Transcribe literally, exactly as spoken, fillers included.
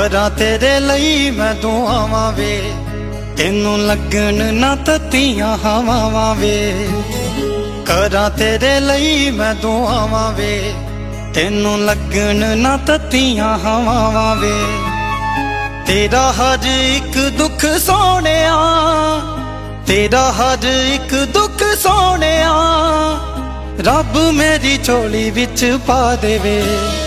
ਕਰਾਂ ਤੇਰੇ ਲਈ ਮੈਂ ਦੁਆਵਾਂ ਵੇ, ਤੈਨੂੰ ਲੱਗਣ ਨਾ ਤੱਤੀਆਂ ਹਵਾਵਾਂ ਵੇ। ਕਰਾਂ ਤੇਰੇ ਲਈ ਮੈਂ ਦੁਆਵਾਂ ਵੇ, ਤੈਨੂੰ ਲੱਗਣ ਨਾ ਤੱਤੀਆਂ ਹਵਾਵਾਂ ਵੇ। ਤੇਰਾ ਹਰ ਇੱਕ ਦੁੱਖ ਸੋਹਣਿਆ, ਤੇਰਾ ਹਰ ਇੱਕ ਦੁੱਖ ਸੋਹਣਿਆ, ਰੱਬ ਮੇਰੀ ਝੋਲੀ ਵਿੱਚ ਪਾ ਦੇਵੇ।